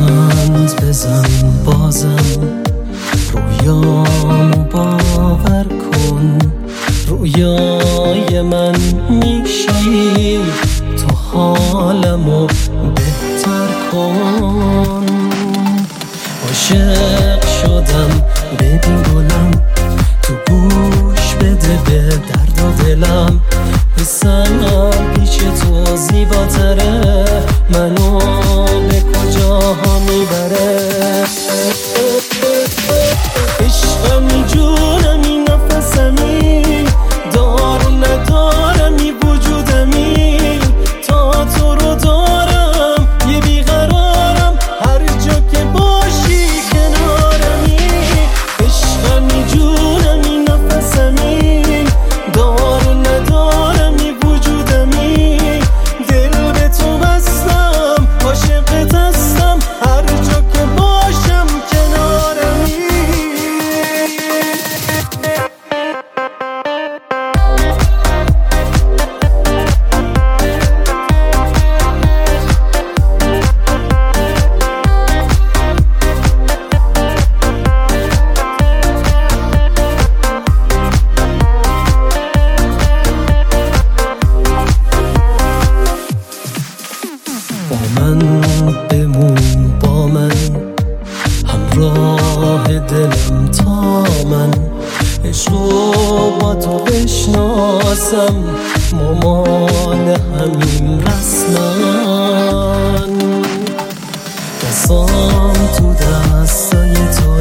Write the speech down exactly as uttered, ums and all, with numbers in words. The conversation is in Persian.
لبخند بزن بازم، رویامو باور کن، رویای من میشی، تو حالمو بهتر کن. عاشق شدم ببین گلم، تو گوش بده به درد و دلم، حسم پیش تو زیباتره، منو به کجاها میبره. عشقمی جونمی نفسمی، دار ندارمی وجودمی، تا تو رو دارم یه بیقرارم، هر جا که باشی کنارمی. عشقمی جونمی نفسمی، دار ندارمی وجودمی، دل به تو بستم، عاشقت هستم، هر جا که باشم کنارمی. با من بمون، با من همراه دلم تا من عشقو با تو بشناسم، مامان همین رسمن. دستام تو دستای تو،